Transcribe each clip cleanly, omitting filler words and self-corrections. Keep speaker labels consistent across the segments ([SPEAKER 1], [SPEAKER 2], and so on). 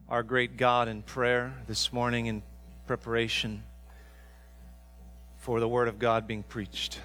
[SPEAKER 1] our great God in prayer this morning in preparation for the Word of God being preached.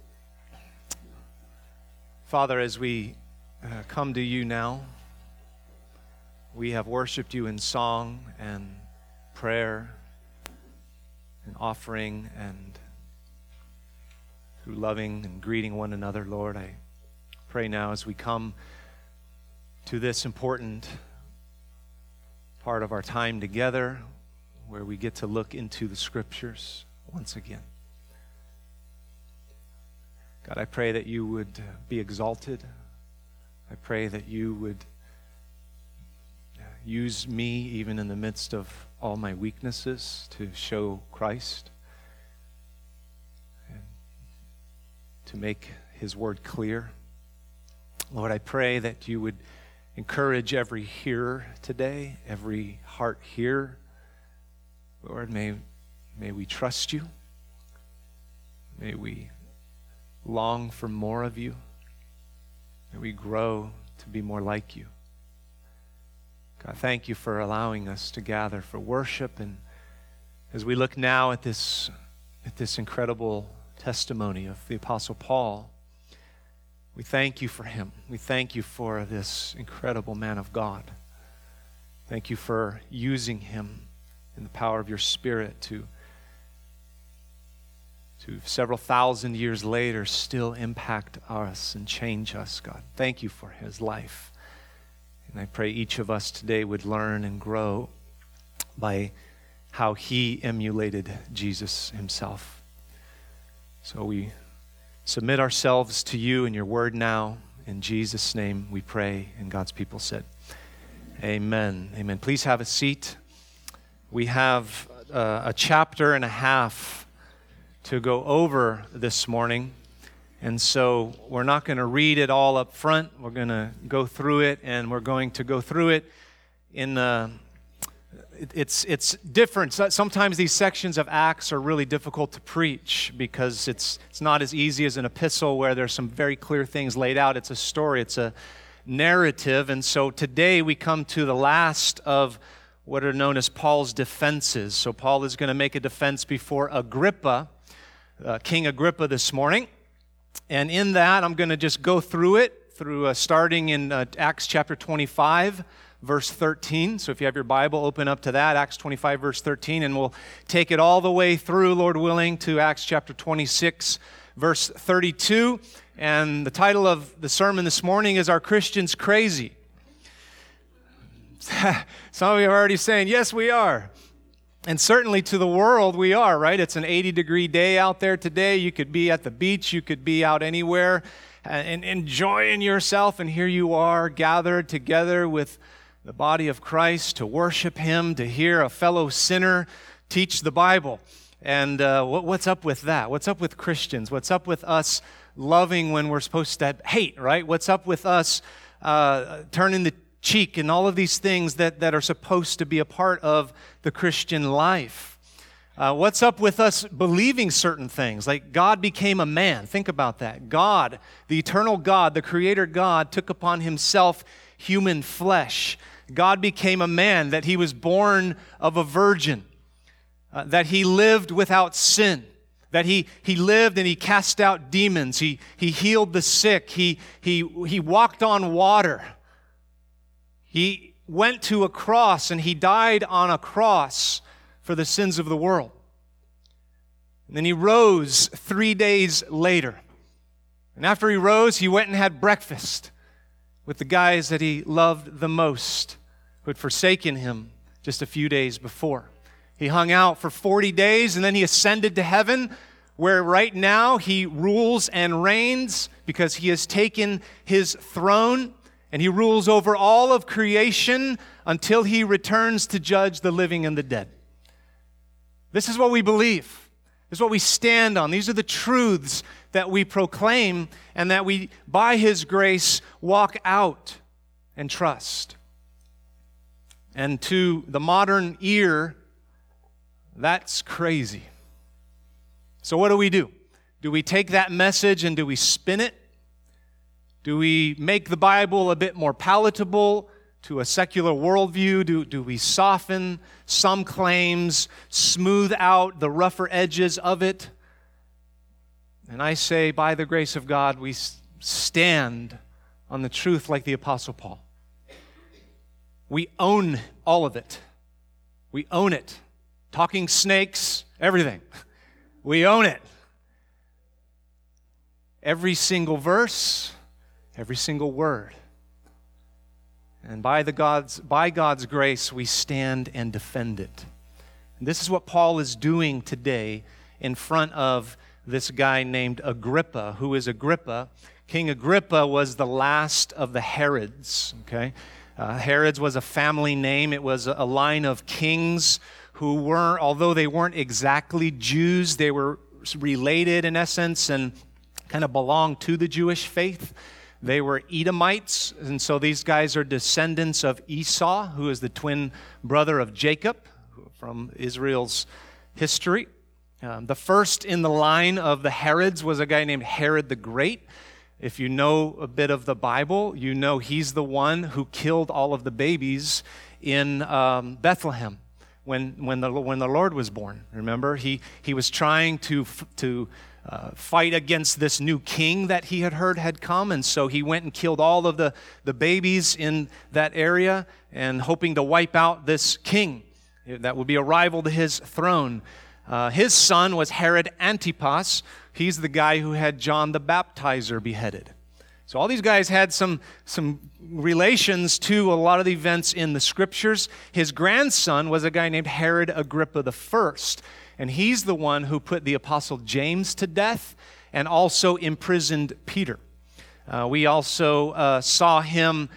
[SPEAKER 1] Father, as we come to you now, we have worshiped you in song and prayer and offering and through loving and greeting one another. Lord, I pray now as we come to this important part of our time together where we get to look into the Scriptures once again. God, I pray that you would be exalted. I pray that you would use me even in the midst of all my weaknesses to show Christ and to make his word clear. Lord, I pray that you would encourage every hearer today, every heart here. Lord, may we trust you. May we long for more of you. May we grow to be more like you. God, thank you for allowing us to gather for worship. And as we look now at this incredible testimony of the Apostle Paul, we thank you for him. We thank you for this incredible man of God. Thank you for using him in the power of your Spirit to several thousand years later still impact us and change us, God. Thank you for his life. And I pray each of us today would learn and grow by how he emulated Jesus himself. So we submit ourselves to you and your word now. In Jesus' name we pray, and God's people said, amen. Amen. Please have a seat. We have a chapter and a half to go over this morning. And so we're not going to read it all up front. We're going to go through it, and we're going to go through it in it's different. Sometimes these sections of Acts are really difficult to preach because it's not as easy as an epistle where there's some very clear things laid out. It's a story, it's a narrative. And so today we come to the last of what are known as Paul's defenses. So Paul is going to make a defense before Agrippa, King Agrippa this morning. And in that, I'm going to just go through it, starting in Acts chapter 25, verse 13. So if you have your Bible, open up to that, Acts 25, verse 13, and we'll take it all the way through, Lord willing, to Acts chapter 26, verse 32. And the title of the sermon this morning is, Are Christians Crazy? Some of you are already saying, yes, we are. And certainly to the world we are, right? It's an 80-degree day out there today. You could be at the beach. You could be out anywhere and enjoying yourself. And here you are gathered together with the body of Christ to worship him, to hear a fellow sinner teach the Bible. And what's up with that? What's up with Christians? What's up with us loving when we're supposed to hate, right? What's up with us turning the cheek and all of these things that are supposed to be a part of the Christian life? What's up with us believing certain things? Like God became a man. Think about that. God, the eternal God, the creator God, took upon himself human flesh. God became a man, that he was born of a virgin, that he lived without sin, that he lived and he cast out demons, he healed the sick, he walked on water. He went to a cross and he died on a cross for the sins of the world. And then he rose 3 days later. And after he rose, he went and had breakfast with the guys that he loved the most, who had forsaken him just a few days before. He hung out for 40 days and then he ascended to heaven, where right now he rules and reigns because he has taken his throne. And he rules over all of creation until he returns to judge the living and the dead. This is what we believe. This is what we stand on. These are the truths that we proclaim and that we, by his grace, walk out and trust. And to the modern ear, that's crazy. So what do? Do we take that message and do we spin it? Do we make the Bible a bit more palatable to a secular worldview? Do we soften some claims, smooth out the rougher edges of it? And I say, by the grace of God, we stand on the truth like the Apostle Paul. We own all of it. We own it. Talking snakes, everything. We own it. Every single verse, every single word. And by God's grace, we stand and defend it. And this is what Paul is doing today in front of this guy named Agrippa. Who is Agrippa? King Agrippa was the last of the Herods. Okay, Herods was a family name. It was a line of kings who were, although they weren't exactly Jews, they were related in essence and kind of belonged to the Jewish faith. They were Edomites, and so these guys are descendants of Esau, who is the twin brother of Jacob from Israel's history. The first in the line of the Herods was a guy named Herod the Great. If you know a bit of the Bible, you know he's the one who killed all of the babies in Bethlehem when the Lord was born. Remember, he was trying to fight against this new king that he had heard had come, and so he went and killed all of the babies in that area and hoping to wipe out this king that would be a rival to his throne. His son was Herod Antipas. He's the guy who had John the Baptizer beheaded. So all these guys had some relations to a lot of the events in the Scriptures. His grandson was a guy named Herod Agrippa I, and he's the one who put the Apostle James to death and also imprisoned Peter. We also saw him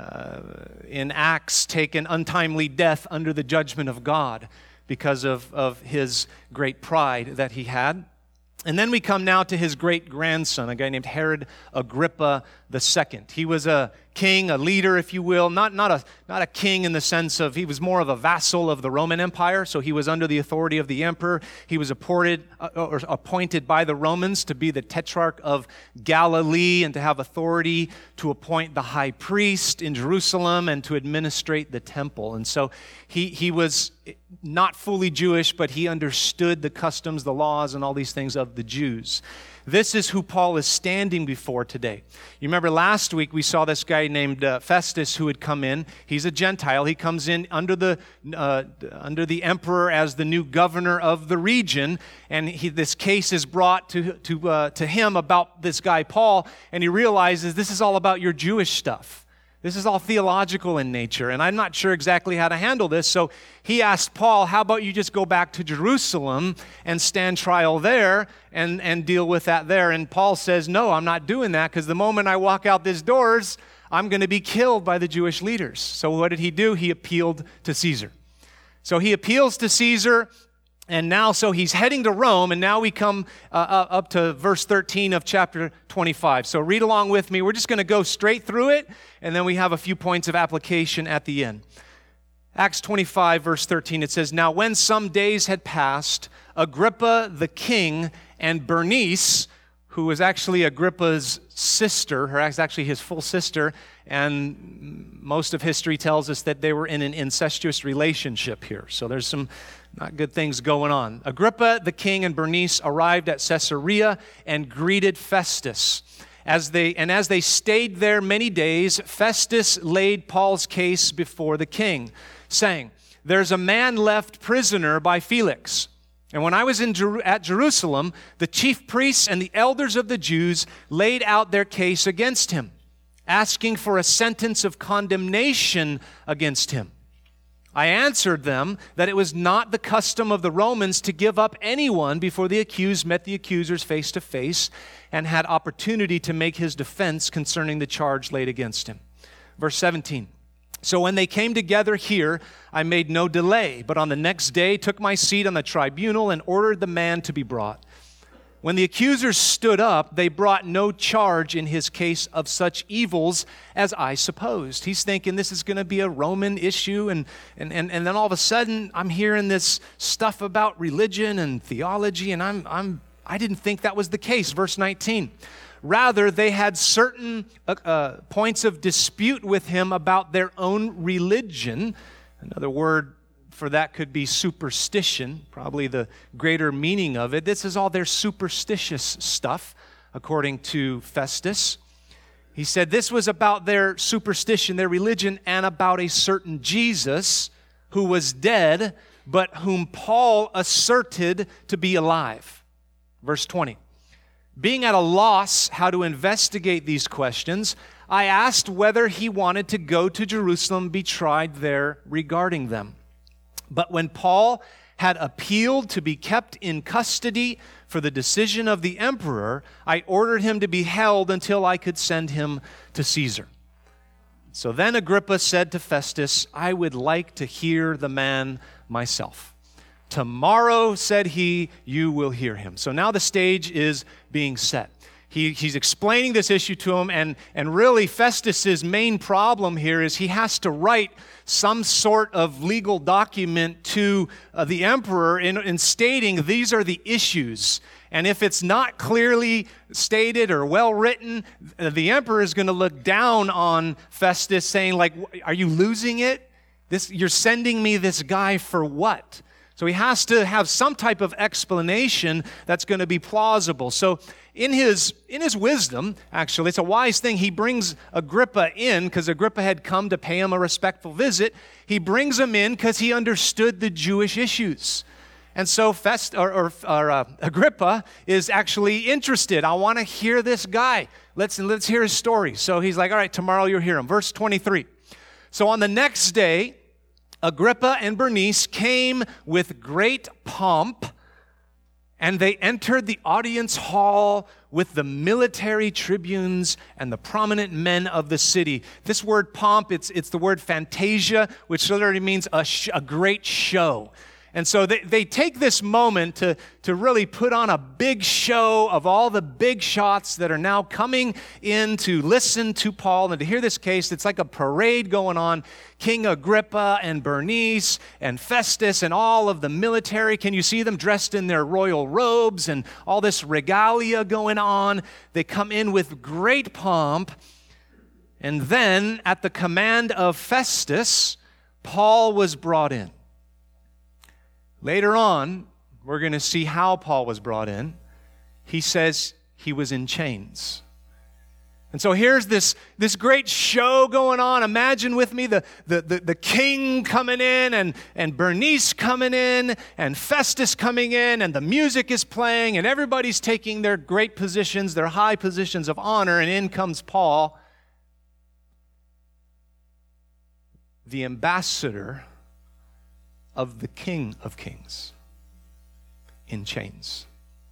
[SPEAKER 1] in Acts take an untimely death under the judgment of God because of his great pride that he had. And then we come now to his great-grandson, a guy named Herod Agrippa II. He was a king, a leader, if you will, not a king in the sense of he was more of a vassal of the Roman Empire, so he was under the authority of the emperor. He was appointed by the Romans to be the tetrarch of Galilee and to have authority to appoint the high priest in Jerusalem and to administrate the temple. And so he was not fully Jewish, but he understood the customs, the laws, and all these things of the Jews. This is who Paul is standing before today. You remember last week we saw this guy named Festus who had come in. He's a Gentile. He comes in under the emperor as the new governor of the region, and this case is brought to him about this guy Paul, and he realizes this is all about your Jewish stuff. This is all theological in nature, and I'm not sure exactly how to handle this. So he asked Paul, how about you just go back to Jerusalem and stand trial there and deal with that there? And Paul says, no, I'm not doing that, because the moment I walk out these doors, I'm going to be killed by the Jewish leaders. So what did he do? He appealed to Caesar. So he appeals to Caesar. And now, so he's heading to Rome, and now we come up to verse 13 of chapter 25. So read along with me. We're just going to go straight through it, and then we have a few points of application at the end. Acts 25, verse 13, it says, Now when some days had passed, Agrippa the king and Bernice, who was actually Agrippa's sister, her actually his full sister, and most of history tells us that they were in an incestuous relationship here. So there's some not good things going on. Agrippa the king and Bernice arrived at Caesarea and greeted Festus. As they stayed there many days, Festus laid Paul's case before the king, saying, There's a man left prisoner by Felix. And when I was at Jerusalem, the chief priests and the elders of the Jews laid out their case against him, asking for a sentence of condemnation against him. I answered them that it was not the custom of the Romans to give up anyone before the accused met the accusers face to face and had opportunity to make his defense concerning the charge laid against him. Verse 17. So when they came together here, I made no delay, but on the next day took my seat on the tribunal and ordered the man to be brought. When the accusers stood up, they brought no charge in his case of such evils as I supposed. He's thinking this is going to be a Roman issue, and then all of a sudden I'm hearing this stuff about religion and theology, and I didn't think that was the case. Verse 19. Rather, they had certain points of dispute with him about their own religion. Another word for that could be superstition, probably the greater meaning of it. This is all their superstitious stuff, according to Festus. He said this was about their superstition, their religion, and about a certain Jesus who was dead, but whom Paul asserted to be alive. Verse 20. Being at a loss how to investigate these questions, I asked whether he wanted to go to Jerusalem and be tried there regarding them. But when Paul had appealed to be kept in custody for the decision of the emperor, I ordered him to be held until I could send him to Caesar. So then Agrippa said to Festus, I would like to hear the man myself. Tomorrow, said he, you will hear him. So now the stage is being set. He's explaining this issue to him, and really Festus's main problem here is he has to write some sort of legal document to the emperor in stating these are the issues. And if it's not clearly stated or well written, the emperor is going to look down on Festus saying, like, are you losing it? You're sending me this guy for what? So he has to have some type of explanation that's going to be plausible. So in his wisdom, actually, it's a wise thing. He brings Agrippa in because Agrippa had come to pay him a respectful visit. He brings him in because he understood the Jewish issues. And so Agrippa is actually interested. I want to hear this guy. Let's hear his story. So he's like, all right, tomorrow you'll hear him. Verse 23. So on the next day, Agrippa and Bernice came with great pomp, and they entered the audience hall with the military tribunes and the prominent men of the city. This word pomp, it's the word fantasia, which literally means a great show. And so they take this moment to really put on a big show of all the big shots that are now coming in to listen to Paul and to hear this case. It's like a parade going on. King Agrippa and Bernice and Festus and all of the military. Can you see them dressed in their royal robes and all this regalia going on? They come in with great pomp. And then at the command of Festus, Paul was brought in. Later on, we're going to see how Paul was brought in. He says he was in chains. And so here's this great show going on. Imagine with me the king coming in and Bernice coming in and Festus coming in and the music is playing and everybody's taking their great positions, their high positions of honor, and in comes Paul, the ambassador of the King of Kings, in chains.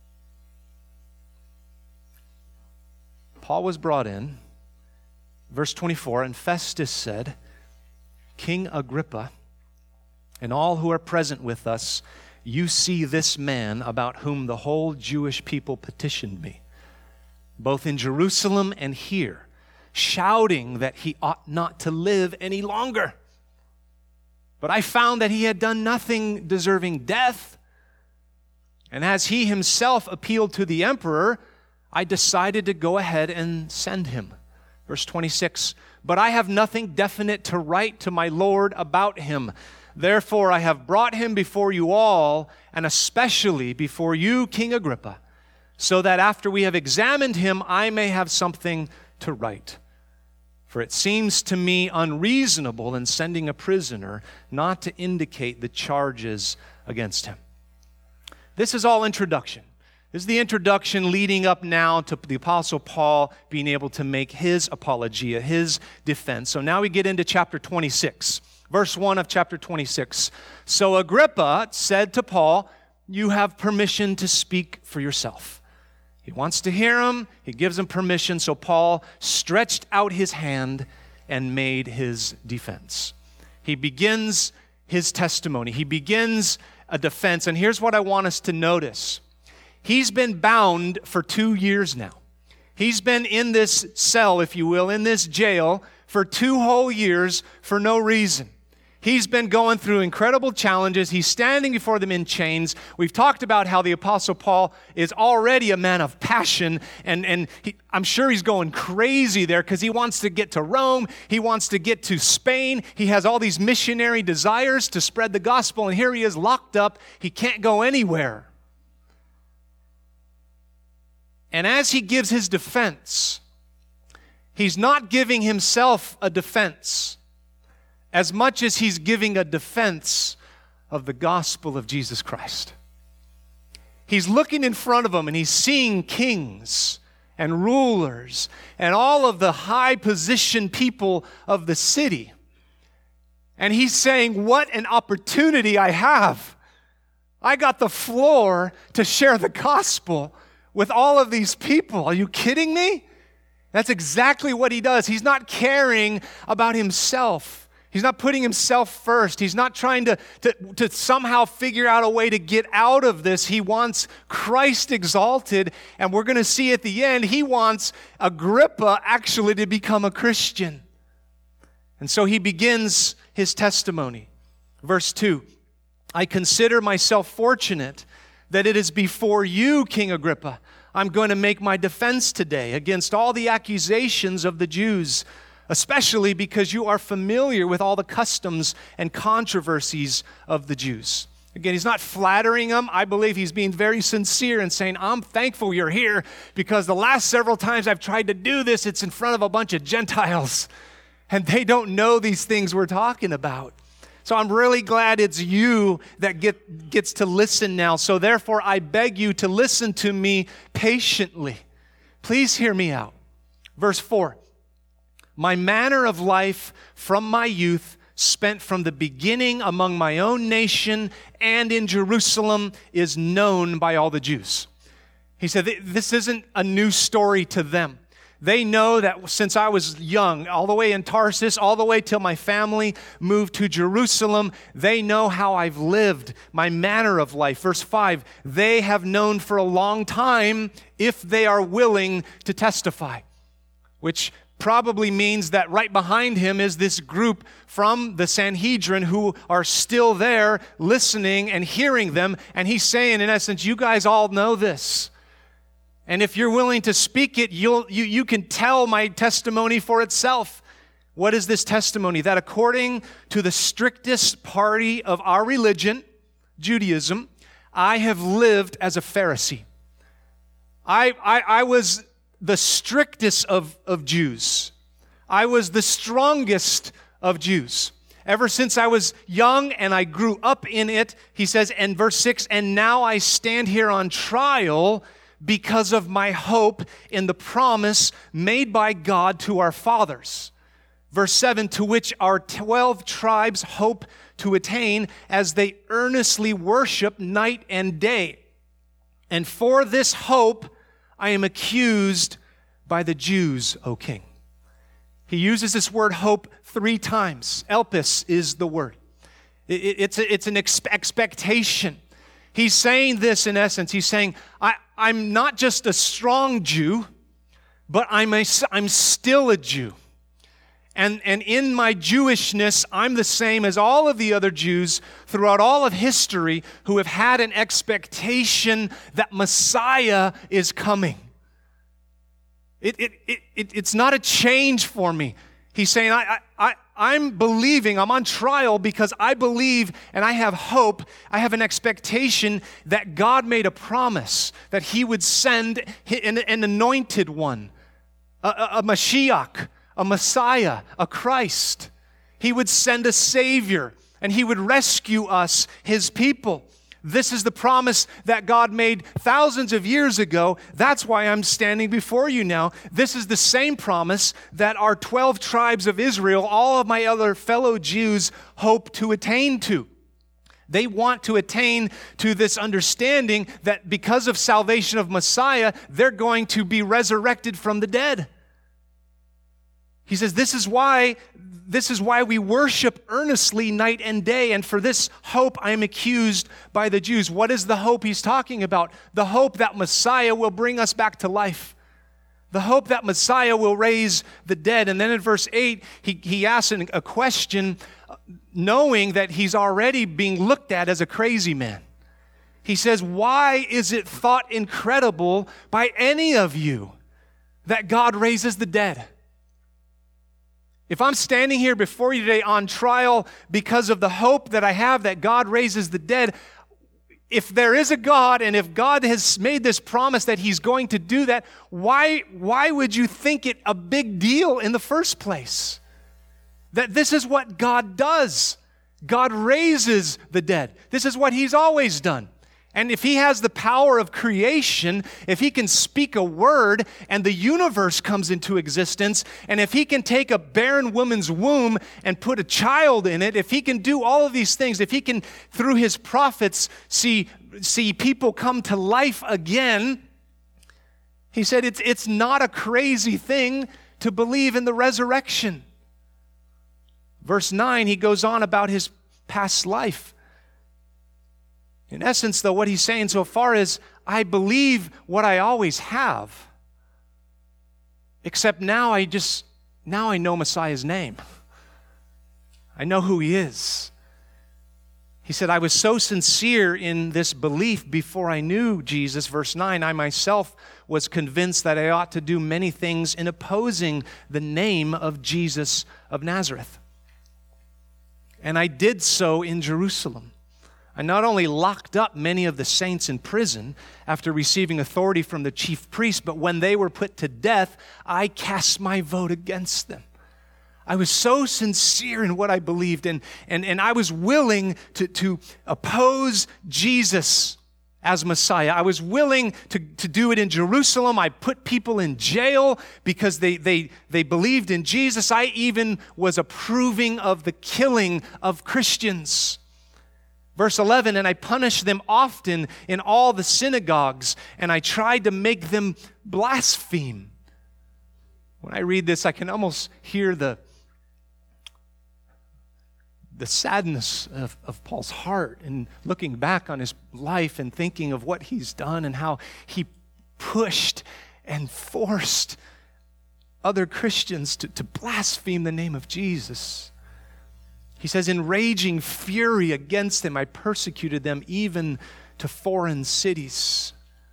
[SPEAKER 1] Paul was brought in. Verse 24, and Festus said, King Agrippa, and all who are present with us, you see this man about whom the whole Jewish people petitioned me, both in Jerusalem and here, shouting that he ought not to live any longer. But I found that he had done nothing deserving death. And as he himself appealed to the emperor, I decided to go ahead and send him. Verse 26, but I have nothing definite to write to my Lord about him. Therefore, I have brought him before you all, and especially before you, King Agrippa, so that after we have examined him, I may have something to write. For it seems to me unreasonable in sending a prisoner not to indicate the charges against him. This is all introduction. This is the introduction leading up now to the Apostle Paul being able to make his apologia, his defense. So now we get into chapter 26, verse 1 of chapter 26. So Agrippa said to Paul, you have permission to speak for yourself. He wants to hear him. He gives him permission. So Paul stretched out his hand and made his defense. He begins his testimony. He begins a defense. And here's what I want us to notice. He's been bound for 2 years now. He's been in this cell, if you will, in this jail for 2 whole years for no reason. He's been going through incredible challenges. He's standing before them in chains. We've talked about how the Apostle Paul is already a man of passion, and I'm sure he's going crazy there because he wants to get to Rome. He wants to get to Spain. He has all these missionary desires to spread the gospel, and here he is locked up. He can't go anywhere. And as he gives his defense, he's not giving himself a defense as much as he's giving a defense of the gospel of Jesus Christ. He's looking in front of him and he's seeing kings and rulers and all of the high-positioned people of the city. And he's saying, what an opportunity I have. I got the floor to share the gospel with all of these people. Are you kidding me? That's exactly what he does. He's not caring about himself. He's not putting himself first. He's not trying to somehow figure out a way to get out of this. He wants Christ exalted, and we're going to see at the end, he wants Agrippa actually to become a Christian. And so he begins his testimony. Verse 2, I consider myself fortunate that it is before you, King Agrippa, I'm going to make my defense today against all the accusations of the Jews, especially because you are familiar with all the customs and controversies of the Jews. Again, he's not flattering them. I believe he's being very sincere and saying, I'm thankful you're here because the last several times I've tried to do this, it's in front of a bunch of Gentiles, and they don't know these things we're talking about. So I'm really glad it's you that gets to listen now. So therefore, I beg you to listen to me patiently. Please hear me out. Verse 4. My manner of life from my youth, spent from the beginning among my own nation and in Jerusalem, is known by all the Jews. He said, this isn't a new story to them. They know that since I was young, all the way in Tarsus, all the way till my family moved to Jerusalem, they know how I've lived, my manner of life. Verse 5, they have known for a long time if they are willing to testify, which probably means that right behind him is this group from the Sanhedrin who are still there listening and hearing them. And he's saying, in essence, you guys all know this. And if you're willing to speak it, you can tell my testimony for itself. What is this testimony? That according to the strictest party of our religion, Judaism, I have lived as a Pharisee. I was the strictest of Jews. I was the strongest of Jews. Ever since I was young and I grew up in it, he says in verse 6, and now I stand here on trial because of my hope in the promise made by God to our fathers. Verse 7, to which our 12 tribes hope to attain as they earnestly worship night and day. And for this hope, I am accused by the Jews, O king. He uses this word hope 3 times. Elpis is the word. It's an expectation. He's saying this in essence. He's saying, I'm not just a strong Jew, but I'm still a Jew. And in my Jewishness, I'm the same as all of the other Jews throughout all of history who have had an expectation that Messiah is coming. It's not a change for me. He's saying, I'm believing, I'm on trial because I believe and I have hope, I have an expectation that God made a promise that He would send an anointed one, a Mashiach, a Messiah, a Christ. He would send a Savior, and He would rescue us, His people. This is the promise that God made thousands of years ago. That's why I'm standing before you now. This is the same promise that our 12 tribes of Israel, all of my other fellow Jews, hope to attain to. They want to attain to this understanding that because of salvation of Messiah, they're going to be resurrected from the dead. He says, this is why we worship earnestly night and day, and for this hope I am accused by the Jews. What is the hope he's talking about? The hope that Messiah will bring us back to life. The hope that Messiah will raise the dead. And then in verse 8, he asks a question, knowing that he's already being looked at as a crazy man. He says, why is it thought incredible by any of you that God raises the dead? If I'm standing here before you today on trial because of the hope that I have that God raises the dead, if there is a God and if God has made this promise that he's going to do that, why would you think it a big deal in the first place? That this is what God does. God raises the dead. This is what he's always done. And if he has the power of creation, if he can speak a word and the universe comes into existence, and if he can take a barren woman's womb and put a child in it, if he can do all of these things, if he can, through his prophets, see people come to life again, he said it's not a crazy thing to believe in the resurrection. Verse 9, he goes on about his past life. In essence, though, what he's saying so far is, I believe what I always have, except now I know Messiah's name. I know who he is. He said, I was so sincere in this belief before I knew Jesus. Verse 9, I myself was convinced that I ought to do many things in opposing the name of Jesus of Nazareth. And I did so in Jerusalem. I not only locked up many of the saints in prison after receiving authority from the chief priests, but when they were put to death, I cast my vote against them. I was so sincere in what I believed, and I was willing to oppose Jesus as Messiah. I was willing to do it in Jerusalem. I put people in jail because they believed in Jesus. I even was approving of the killing of Christians. Verse 11, and I punished them often in all the synagogues, and I tried to make them blaspheme. When I read this, I can almost hear the sadness of Paul's heart and looking back on his life and thinking of what he's done and how he pushed and forced other Christians to blaspheme the name of Jesus. He says, in raging fury against them, I persecuted them even to foreign cities.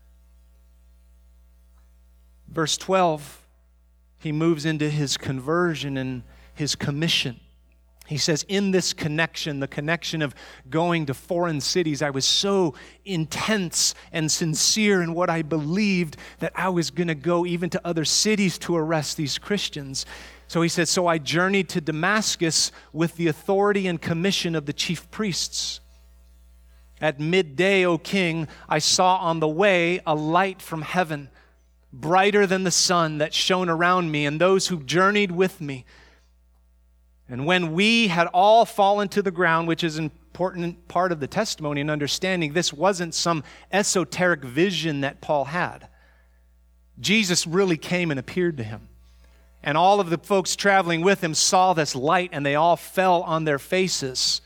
[SPEAKER 1] Verse 12, he moves into his conversion and his commission. He says, in this connection, the connection of going to foreign cities, I was so intense and sincere in what I believed that I was going to go even to other cities to arrest these Christians. So he says, so I journeyed to Damascus with the authority and commission of the chief priests. At midday, O king, I saw on the way a light from heaven, brighter than the sun that shone around me and those who journeyed with me. And when we had all fallen to the ground, which is an important part of the testimony and understanding, this wasn't some esoteric vision that Paul had. Jesus really came and appeared to him. And all of the folks traveling with him saw this light, and they all fell on their faces.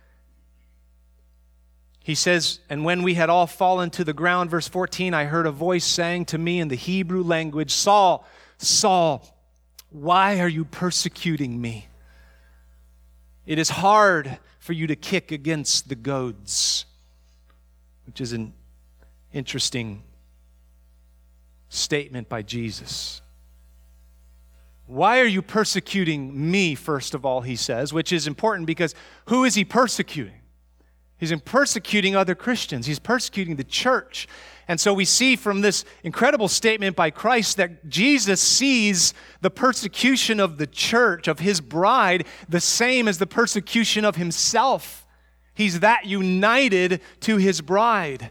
[SPEAKER 1] He says, and when we had all fallen to the ground, verse 14, I heard a voice saying to me in the Hebrew language, Saul, Saul, why are you persecuting me? It is hard for you to kick against the goads, which is an interesting statement by Jesus. Why are you persecuting me, first of all, he says, which is important because who is he persecuting? He's persecuting other Christians. He's persecuting the church. And so we see from this incredible statement by Christ that Jesus sees the persecution of the church, of his bride, the same as the persecution of himself. He's that united to his bride.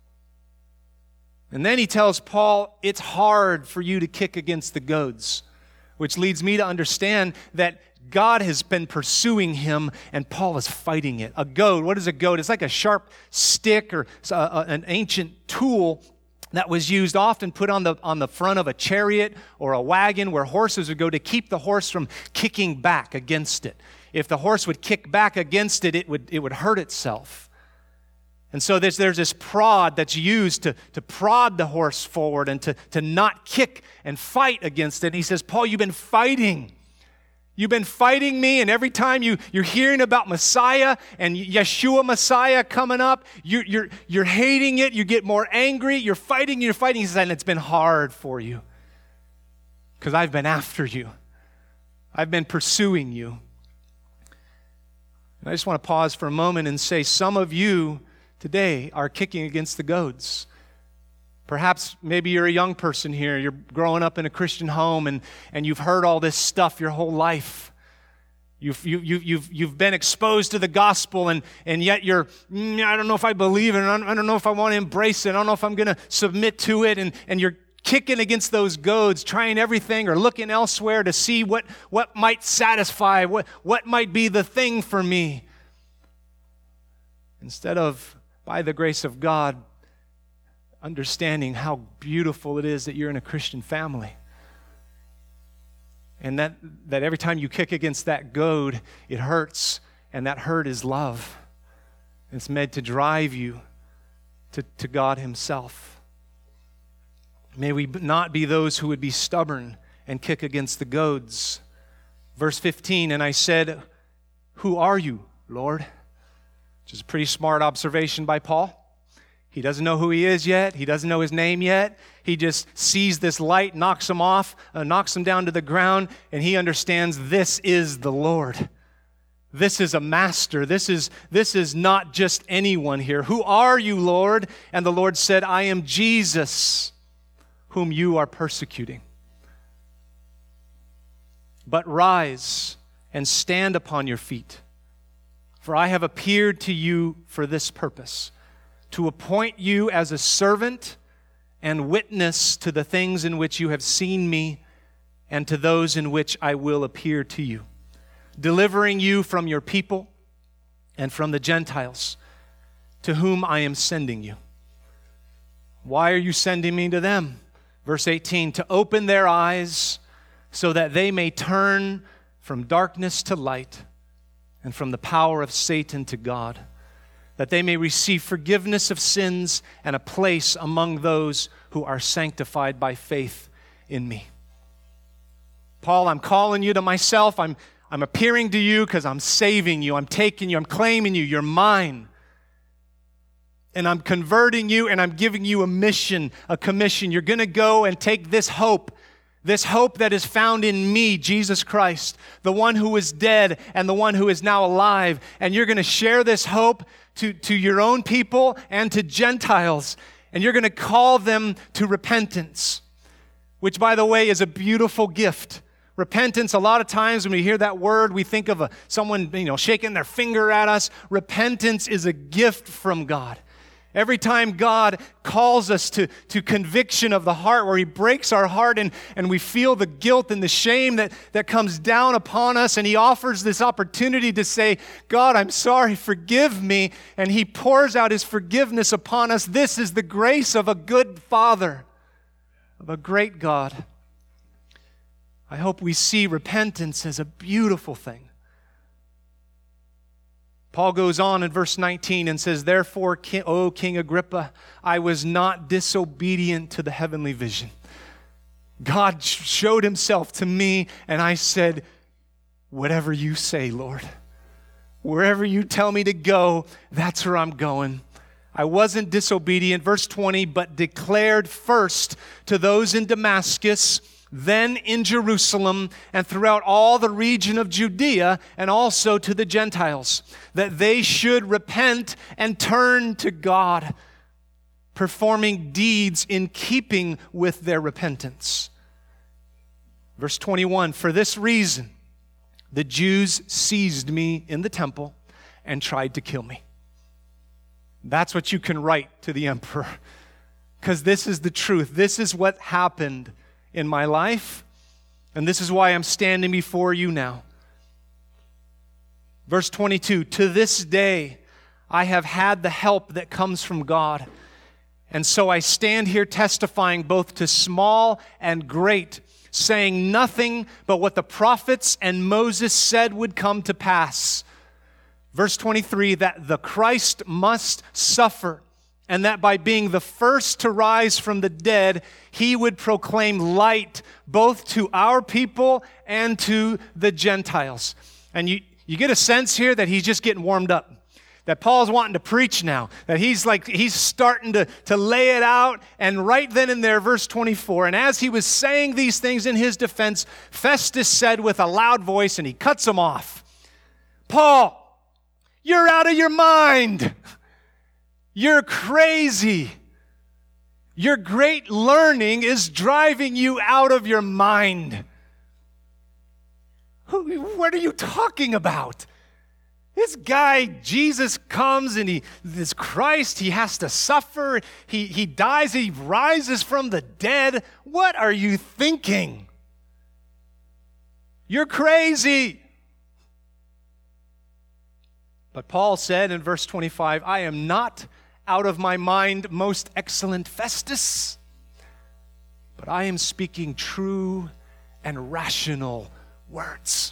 [SPEAKER 1] And then he tells Paul, it's hard for you to kick against the goads, which leads me to understand that God has been pursuing him, and Paul is fighting it. A goad, what is a goad? It's like a sharp stick or an ancient tool that was used, often put on the front of a chariot or a wagon where horses would go to keep the horse from kicking back against it. If the horse would kick back against it, it would hurt itself. And so there's this prod that's used to prod the horse forward and to not kick and fight against it. And he says, Paul, you've been fighting. You've been fighting me, and every time you're hearing about Messiah and Yeshua Messiah coming up, you're hating it, you get more angry, you're fighting. He says, and it's been hard for you because I've been after you. I've been pursuing you. And I just want to pause for a moment and say, some of you today are kicking against the goads. Perhaps maybe you're a young person here, you're growing up in a Christian home and you've heard all this stuff your whole life. You've been exposed to the gospel and yet you're, I don't know if I believe it, I don't know if I want to embrace it, I don't know if I'm going to submit to it, and you're kicking against those goads, trying everything or looking elsewhere to see what might satisfy, what might be the thing for me. Instead of, by the grace of God, understanding how beautiful it is that you're in a Christian family. And that every time you kick against that goad, it hurts, and that hurt is love. It's meant to drive you to God Himself. May we not be those who would be stubborn and kick against the goads. Verse 15, and I said, who are you, Lord? Which is a pretty smart observation by Paul. He doesn't know who he is yet. He doesn't know his name yet. He just sees this light, knocks him off, knocks him down to the ground, and he understands this is the Lord. This is a master. This is not just anyone here. Who are you, Lord? And the Lord said, I am Jesus, whom you are persecuting. But rise and stand upon your feet. For I have appeared to you for this purpose, to appoint you as a servant and witness to the things in which you have seen me and to those in which I will appear to you, delivering you from your people and from the Gentiles, to whom I am sending you. Why are you sending me to them? Verse 18, to open their eyes so that they may turn from darkness to light and from the power of Satan to God, that they may receive forgiveness of sins and a place among those who are sanctified by faith in me. Paul, I'm calling you to myself. I'm appearing to you because I'm saving you. I'm taking you. I'm claiming you. You're mine. And I'm converting you, and I'm giving you a mission, a commission. You're going to go and take this hope that is found in me, Jesus Christ, the one who is dead and the one who is now alive. And you're going to share this hope to your own people and to Gentiles. And you're going to call them to repentance, which, by the way, is a beautiful gift. Repentance, a lot of times when we hear that word, we think of someone shaking their finger at us. Repentance is a gift from God. Every time God calls us to conviction of the heart, where He breaks our heart and we feel the guilt and the shame that comes down upon us, and He offers this opportunity to say, God, I'm sorry, forgive me, and He pours out His forgiveness upon us. This is the grace of a good Father, of a great God. I hope we see repentance as a beautiful thing. Paul goes on in verse 19 and says, therefore, O King Agrippa, I was not disobedient to the heavenly vision. God showed Himself to me, and I said, whatever you say, Lord. Wherever you tell me to go, that's where I'm going. I wasn't disobedient. Verse 20, but declared first to those in Damascus, then in Jerusalem, and throughout all the region of Judea, and also to the Gentiles, that they should repent and turn to God, performing deeds in keeping with their repentance. Verse 21, for this reason, the Jews seized me in the temple and tried to kill me. That's what you can write to the emperor, because this is the truth. This is what happened in my life, and this is why I'm standing before you now. Verse 22, to this day I have had the help that comes from God, and so I stand here testifying both to small and great, saying nothing but what the prophets and Moses said would come to pass. Verse 23, that the Christ must suffer, and that by being the first to rise from the dead, he would proclaim light both to our people and to the Gentiles. And you get a sense here that he's just getting warmed up. That Paul's wanting to preach now. That he's starting to lay it out. And right then and there, verse 24, and as he was saying these things in his defense, Festus said with a loud voice, and he cuts him off, Paul, you're out of your mind. You're crazy. Your great learning is driving you out of your mind. What are you talking about? This guy, Jesus comes and this Christ, he has to suffer. He dies, he rises from the dead. What are you thinking? You're crazy. But Paul said in verse 25, I am not out of my mind, most excellent Festus, but I am speaking true and rational words.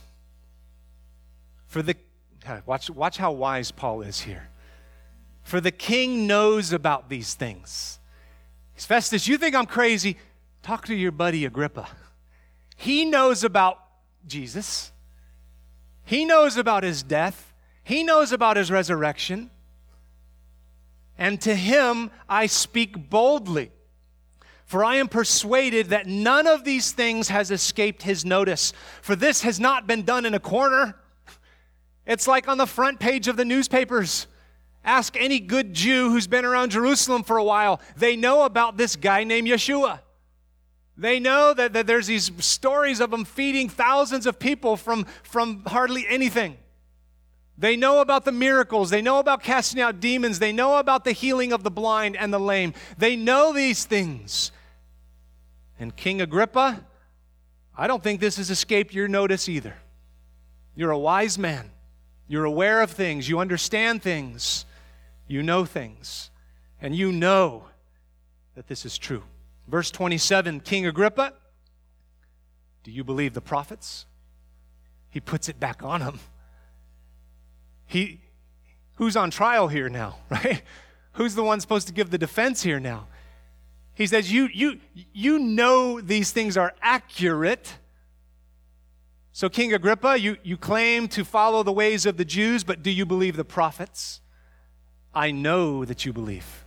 [SPEAKER 1] Watch how wise Paul is here. For the king knows about these things. Festus, you think I'm crazy? Talk to your buddy Agrippa. He knows about Jesus. He knows about his death. He knows about his resurrection. And to him I speak boldly. For I am persuaded that none of these things has escaped his notice. For this has not been done in a corner. It's like on the front page of the newspapers. Ask any good Jew who's been around Jerusalem for a while. They know about this guy named Yeshua. They know that there's these stories of him feeding thousands of people from hardly anything. They know about the miracles. They know about casting out demons. They know about the healing of the blind and the lame. They know these things. And King Agrippa, I don't think this has escaped your notice either. You're a wise man. You're aware of things. You understand things. You know things. And you know that this is true. Verse 27, King Agrippa, do you believe the prophets? He puts it back on him. Who's on trial here now, right? Who's the one supposed to give the defense here now? He says, you know these things are accurate. So King Agrippa, you claim to follow the ways of the Jews, but do you believe the prophets? I know that you believe.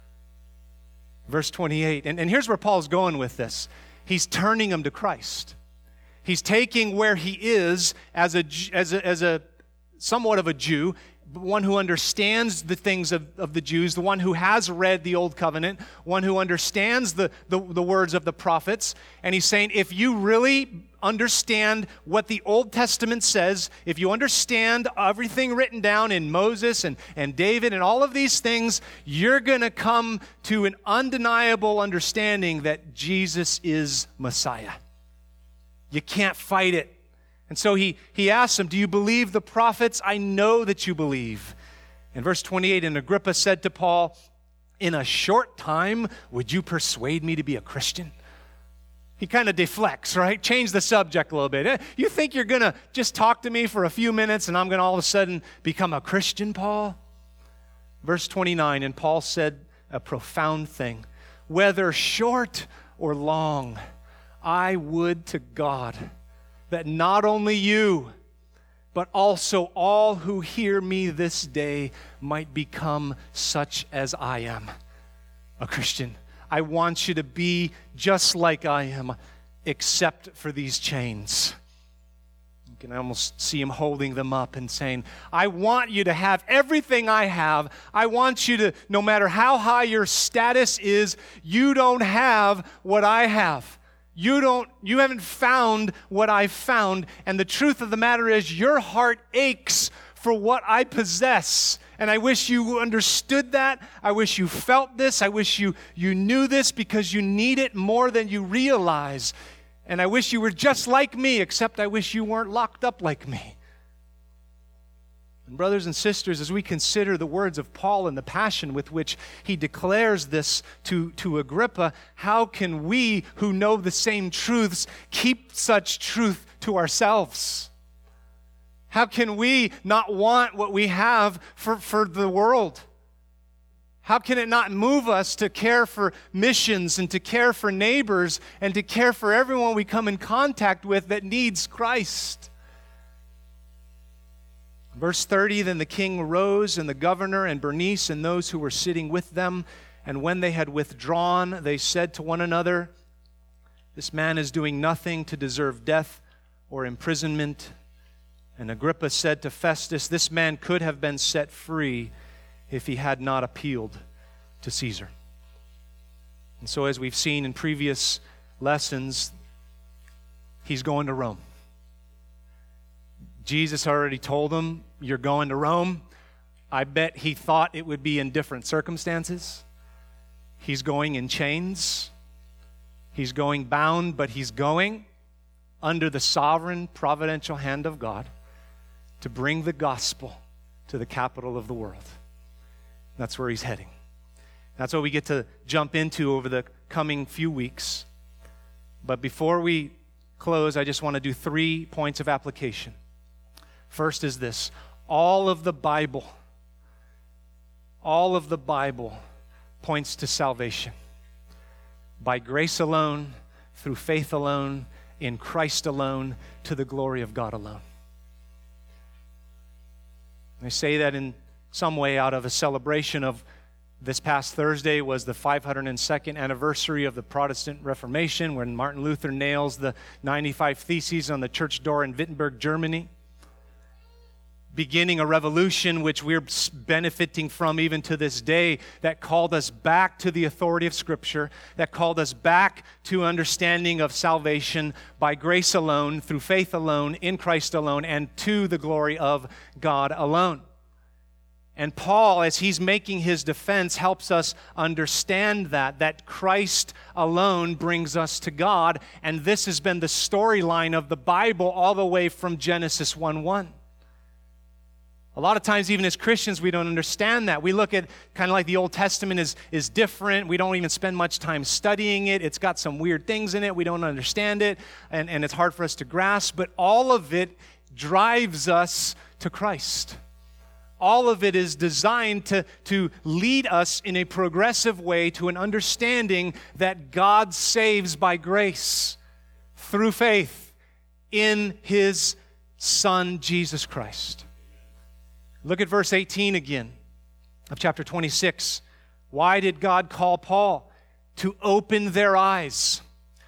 [SPEAKER 1] Verse 28, and here's where Paul's going with this. He's turning him to Christ. He's taking where he is as a somewhat of a Jew, one who understands the things of the Jews, the one who has read the Old Covenant, one who understands the words of the prophets. And he's saying, if you really understand what the Old Testament says, if you understand everything written down in Moses and David and all of these things, you're going to come to an undeniable understanding that Jesus is Messiah. You can't fight it. And so he asks him, do you believe the prophets? I know that you believe. In verse 28, and Agrippa said to Paul, in a short time, would you persuade me to be a Christian? He kind of deflects, right? Change the subject a little bit. You think you're going to just talk to me for a few minutes and I'm going to all of a sudden become a Christian, Paul? Verse 29, and Paul said a profound thing. Whether short or long, I would to God that not only you, but also all who hear me this day might become such as I am, a Christian. I want you to be just like I am, except for these chains. You can almost see him holding them up and saying, I want you to have everything I have. I want you to, no matter how high your status is, you don't have what I have. You haven't found what I found, and the truth of the matter is your heart aches for what I possess. And I wish you understood that. I wish you felt this. I wish you knew this because you need it more than you realize. And I wish you were just like me, except I wish you weren't locked up like me. And brothers and sisters, as we consider the words of Paul and the passion with which he declares this to Agrippa, how can we who know the same truths keep such truth to ourselves? How can we not want what we have for the world? How can it not move us to care for missions and to care for neighbors and to care for everyone we come in contact with that needs Christ? Verse 30, then the king arose, and the governor and Bernice and those who were sitting with them, and when they had withdrawn, they said to one another, this man is doing nothing to deserve death or imprisonment. And Agrippa said to Festus, this man could have been set free if he had not appealed to Caesar. And so as we've seen in previous lessons, he's going to Rome. Jesus already told him, you're going to Rome. I bet he thought it would be in different circumstances. He's going in chains. He's going bound, but he's going under the sovereign, providential hand of God to bring the gospel to the capital of the world. That's where he's heading. That's what we get to jump into over the coming few weeks. But before we close, I just want to do 3 points of application. First is this: all of the Bible points to salvation. By grace alone, through faith alone, in Christ alone, to the glory of God alone. I say that in some way out of a celebration of this past Thursday was the 502nd anniversary of the Protestant Reformation, when Martin Luther nails the 95 Theses on the church door in Wittenberg, Germany, beginning a revolution which we're benefiting from even to this day, that called us back to the authority of Scripture, that called us back to understanding of salvation by grace alone, through faith alone, in Christ alone, and to the glory of God alone. And Paul, as he's making his defense, helps us understand that Christ alone brings us to God, and this has been the storyline of the Bible all the way from Genesis 1:1. A lot of times, even as Christians, we don't understand that. We look at kind of like the Old Testament is different. We don't even spend much time studying it. It's got some weird things in it. We don't understand it, and it's hard for us to grasp. But all of it drives us to Christ. All of it is designed to lead us in a progressive way to an understanding that God saves by grace through faith in His Son, Jesus Christ. Look at verse 18 again of chapter 26. Why did God call Paul? To open their eyes,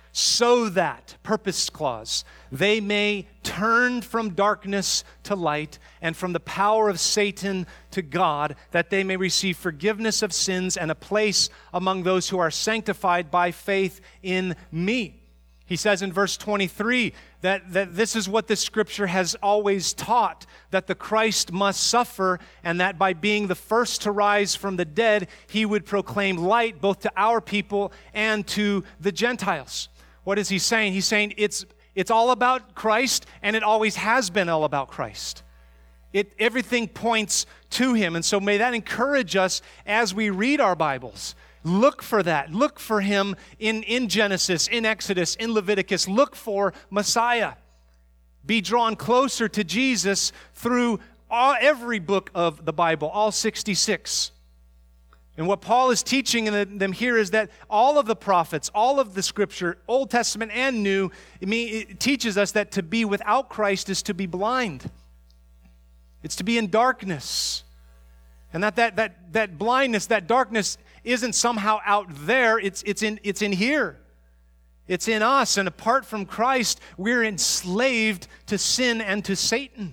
[SPEAKER 1] so that, purpose clause, they may turn from darkness to light and from the power of Satan to God, that they may receive forgiveness of sins and a place among those who are sanctified by faith in me. He says in verse 23 that this is what the Scripture has always taught, that the Christ must suffer, and that by being the first to rise from the dead, He would proclaim light both to our people and to the Gentiles. What is He saying? He's saying it's all about Christ, and it always has been all about Christ. Everything points to Him, and so may that encourage us as we read our Bibles. Look for that. Look for Him in Genesis, in Exodus, in Leviticus. Look for Messiah. Be drawn closer to Jesus through every book of the Bible, all 66. And what Paul is teaching them here is that all of the prophets, all of the Scripture, Old Testament and New, it teaches us that to be without Christ is to be blind. It's to be in darkness. And that blindness, that darkness isn't somehow out there, it's in here. It's in us, and apart from Christ, we're enslaved to sin and to Satan.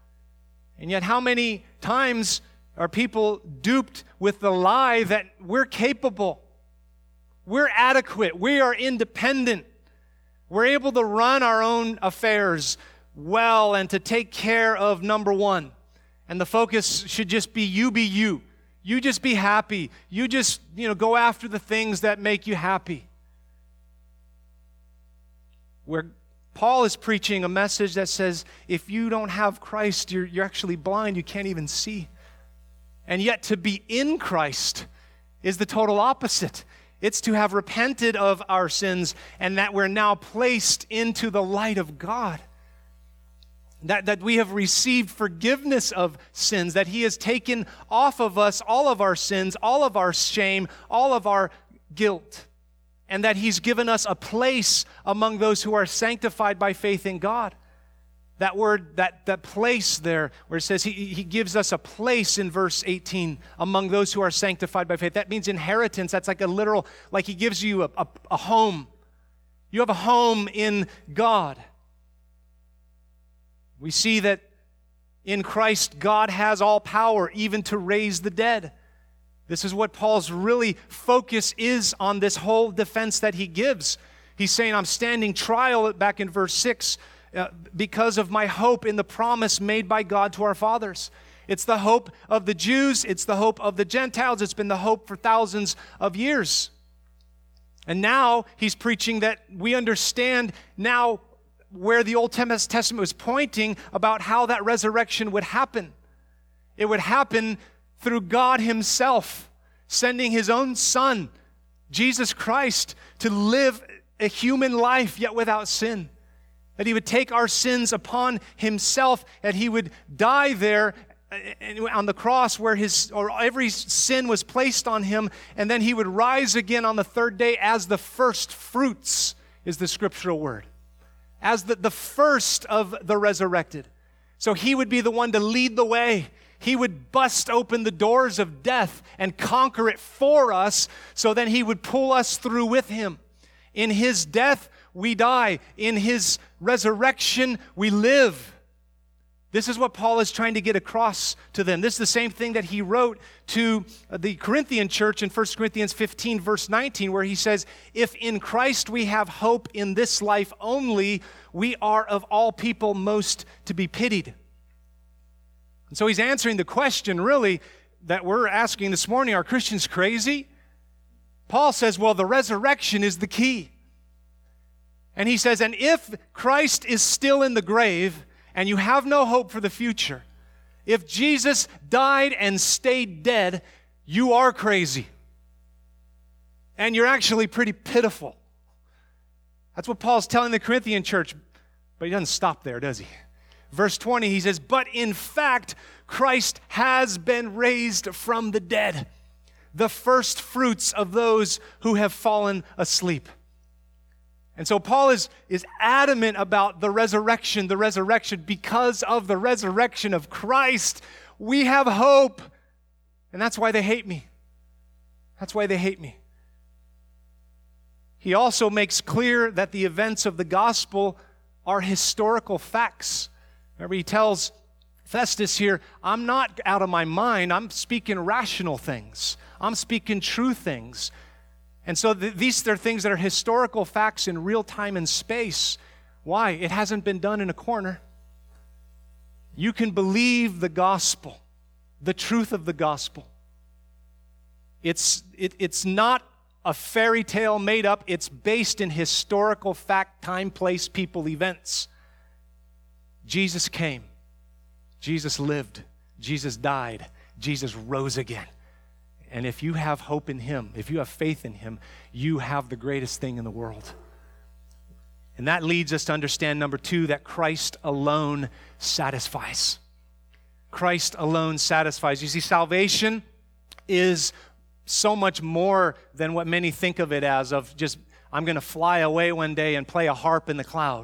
[SPEAKER 1] And yet how many times are people duped with the lie that we're capable, we're adequate, we are independent, we're able to run our own affairs well and to take care of number one. And the focus should just be you be you. You just be happy. You just, go after the things that make you happy. Where Paul is preaching a message that says, if you don't have Christ, you're actually blind. You can't even see. And yet to be in Christ is the total opposite. It's to have repented of our sins and that we're now placed into the light of God. that we have received forgiveness of sins, that He has taken off of us all of our sins, all of our shame, all of our guilt, and that He's given us a place among those who are sanctified by faith in God. That word, that place there, where it says he gives us a place in verse 18 among those who are sanctified by faith. That means inheritance. That's like a literal, like He gives you a home. You have a home in God. We see that in Christ, God has all power, even to raise the dead. This is what Paul's really focus is on, this whole defense that he gives. He's saying, I'm standing trial, back in verse 6, because of my hope in the promise made by God to our fathers. It's the hope of the Jews. It's the hope of the Gentiles. It's been the hope for thousands of years. And now he's preaching that we understand now where the Old Testament was pointing about how that resurrection would happen. It would happen through God Himself sending His own Son, Jesus Christ, to live a human life yet without sin. That He would take our sins upon Himself, and He would die there on the cross where every sin was placed on Him, and then He would rise again on the third day as the first fruits, is the scriptural word. As the first of the resurrected. So He would be the one to lead the way. He would bust open the doors of death and conquer it for us, so then He would pull us through with Him. In His death, we die. In His resurrection, we live. This is what Paul is trying to get across to them. This is the same thing that he wrote to the Corinthian church in 1 Corinthians 15, verse 19, where he says, if in Christ we have hope in this life only, we are of all people most to be pitied. And so he's answering the question, really, that we're asking this morning, are Christians crazy? Paul says, well, the resurrection is the key. And he says, and if Christ is still in the grave, and you have no hope for the future, if Jesus died and stayed dead, you are crazy. And you're actually pretty pitiful. That's what Paul's telling the Corinthian church. But he doesn't stop there, does he? Verse 20, he says, but in fact, Christ has been raised from the dead, the first fruits of those who have fallen asleep. And so Paul is adamant about the resurrection, because of the resurrection of Christ. We have hope. And that's why they hate me. That's why they hate me. He also makes clear that the events of the gospel are historical facts. Remember, he tells Festus here, I'm not out of my mind. I'm speaking rational things. I'm speaking true things. And so these are things that are historical facts in real time and space. Why? It hasn't been done in a corner. You can believe the gospel, the truth of the gospel. It's not a fairy tale made up. It's based in historical fact, time, place, people, events. Jesus came. Jesus lived. Jesus died. Jesus rose again. And if you have hope in Him, if you have faith in Him, you have the greatest thing in the world. And that leads us to understand, number 2, that Christ alone satisfies. Christ alone satisfies. You see, salvation is so much more than what many think of it as, of just, I'm going to fly away one day and play a harp in the cloud.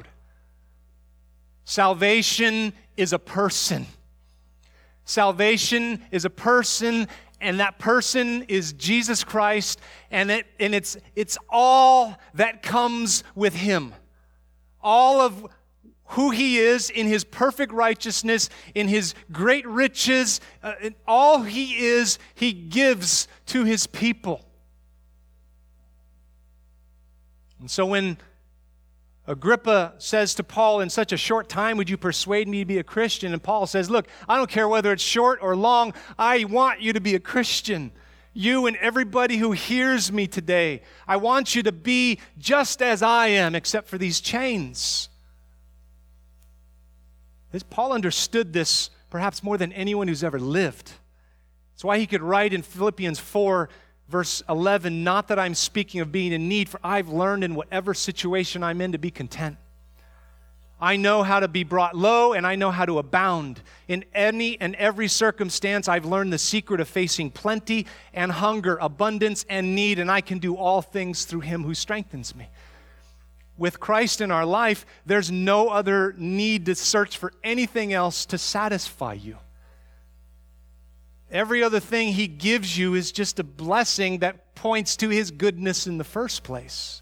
[SPEAKER 1] Salvation is a person. Salvation is a person, and that person is Jesus Christ, and it's all that comes with Him. All of who He is in His perfect righteousness, in His great riches, in all He is, He gives to His people. And so when Agrippa says to Paul, in such a short time, would you persuade me to be a Christian? And Paul says, look, I don't care whether it's short or long. I want you to be a Christian. You and everybody who hears me today. I want you to be just as I am, except for these chains. Paul understood this perhaps more than anyone who's ever lived. That's why he could write in Philippians 4, verse 11, not that I'm speaking of being in need, for I've learned in whatever situation I'm in to be content. I know how to be brought low, and I know how to abound. In any and every circumstance, I've learned the secret of facing plenty and hunger, abundance and need, and I can do all things through Him who strengthens me. With Christ in our life, there's no other need to search for anything else to satisfy you. Every other thing He gives you is just a blessing that points to His goodness in the first place.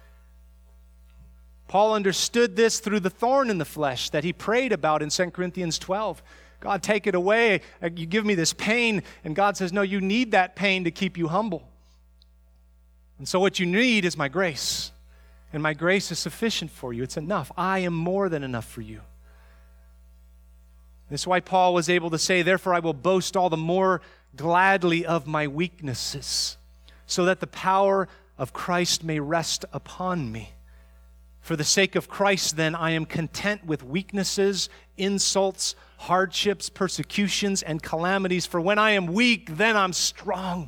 [SPEAKER 1] Paul understood this through the thorn in the flesh that he prayed about in 2 Corinthians 12. God, take it away. You give me this pain. And God says, no, you need that pain to keep you humble. And so what you need is my grace. And my grace is sufficient for you. It's enough. I am more than enough for you. This is why Paul was able to say, therefore I will boast all the more gladly of my weaknesses, so that the power of Christ may rest upon me. For the sake of Christ, then, I am content with weaknesses, insults, hardships, persecutions, and calamities. For when I am weak, then I'm strong.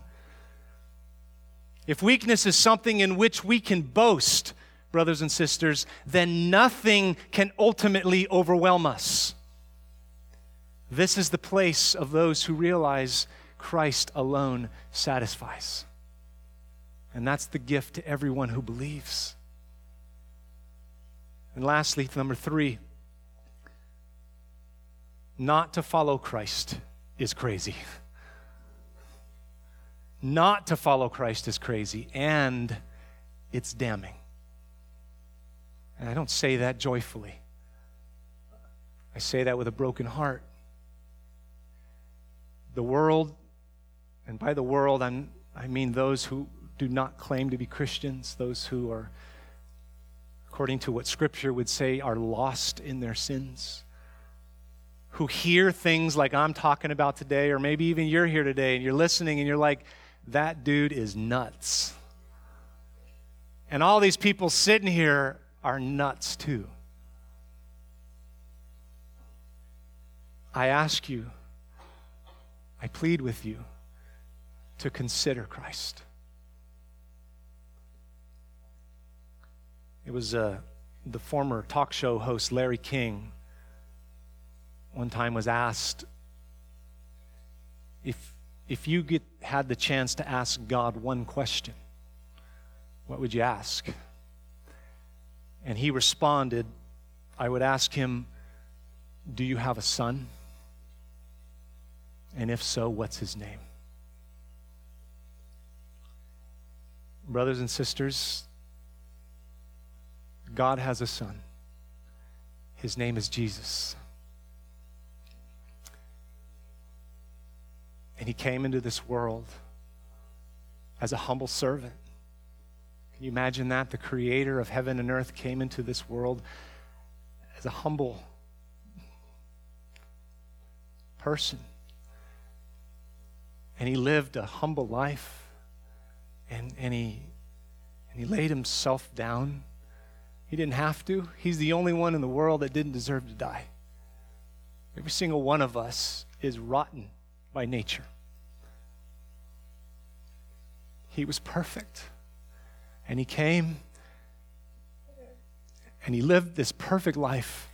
[SPEAKER 1] If weakness is something in which we can boast, brothers and sisters, then nothing can ultimately overwhelm us. This is the place of those who realize Christ alone satisfies. And that's the gift to everyone who believes. And lastly, number 3, not to follow Christ is crazy. Not to follow Christ is crazy, and it's damning. And I don't say that joyfully. I say that with a broken heart. The world, and by the world I mean those who do not claim to be Christians, those who are, according to what Scripture would say, are lost in their sins, who hear things like I'm talking about today, or maybe even you're here today and you're listening and you're like, that dude is nuts. And all these people sitting here are nuts too. I ask you, I plead with you to consider Christ. It was the former talk show host Larry King one time was asked, if you had the chance to ask God one question, what would you ask? And he responded, I would ask him, do you have a son? And if so, what's his name? Brothers and sisters, God has a son. His name is Jesus. And he came into this world as a humble servant. Can you imagine that? The creator of heaven and earth came into this world as a humble person. And he lived a humble life. And he laid himself down. He didn't have to. He's the only one in the world that didn't deserve to die. Every single one of us is rotten by nature. He was perfect. And he came and he lived this perfect life.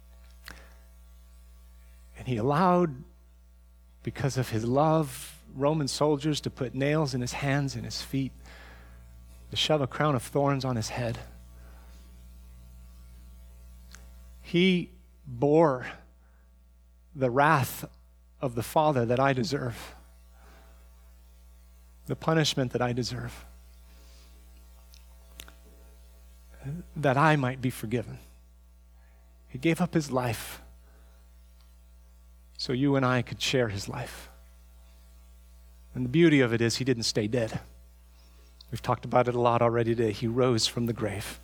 [SPEAKER 1] And he allowed, because of his love, Roman soldiers to put nails in his hands and his feet, to shove a crown of thorns on his head. He bore the wrath of the Father that I deserve, the punishment that I deserve, that I might be forgiven. He gave up his life so you and I could share his life. And the beauty of it is he didn't stay dead. We've talked about it a lot already today. He rose from the grave.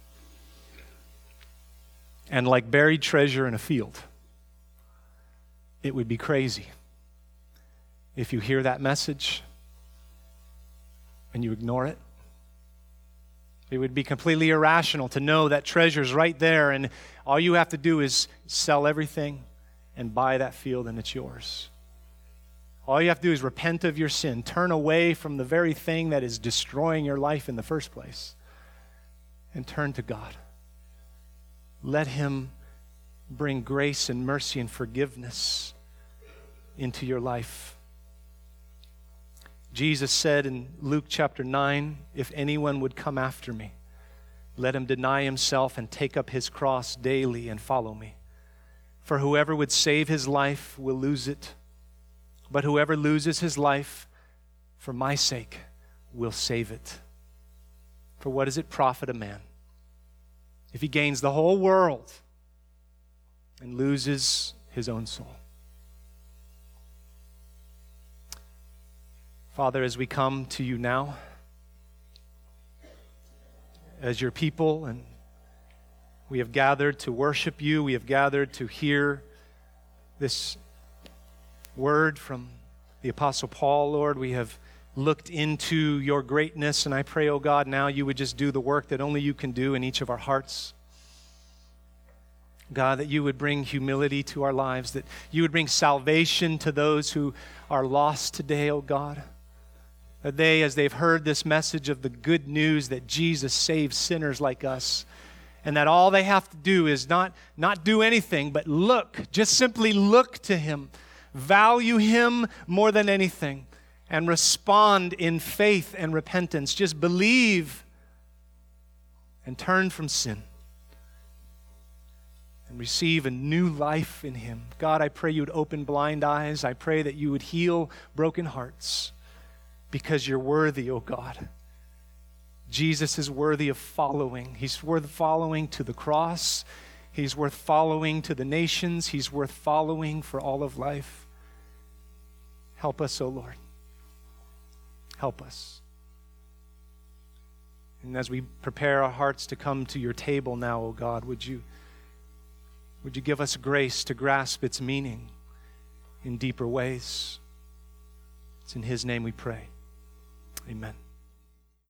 [SPEAKER 1] And like buried treasure in a field, it would be crazy if you hear that message and you ignore it. It would be completely irrational to know that treasure's right there and all you have to do is sell everything and buy that field and it's yours. All you have to do is repent of your sin, turn away from the very thing that is destroying your life in the first place, and turn to God. Let him bring grace and mercy and forgiveness into your life. Jesus said in Luke chapter 9, if anyone would come after me, let him deny himself and take up his cross daily and follow me. For whoever would save his life will lose it, but whoever loses his life for my sake will save it. For what does it profit a man if he gains the whole world and loses his own soul? Father, as we come to you now, as your people, and we have gathered to worship you, we have gathered to hear this word from the Apostle Paul, Lord. We have looked into your greatness, and I pray, oh God, now you would just do the work that only you can do in each of our hearts. God, that you would bring humility to our lives, that you would bring salvation to those who are lost today, oh God. That they, as they've heard this message of the good news that Jesus saves sinners like us, and that all they have to do is not do anything, but look, just simply look to him, value him more than anything, and respond in faith and repentance. Just believe and turn from sin and receive a new life in him. God, I pray you would open blind eyes. I pray that you would heal broken hearts, because you're worthy, oh God. Jesus is worthy of following. He's worth following to the cross. He's worth following to the nations. He's worth following for all of life. Help us, oh Lord. Help us. And as we prepare our hearts to come to your table now, oh God, would you give us grace to grasp its meaning in deeper ways? It's in his name we pray. Amen.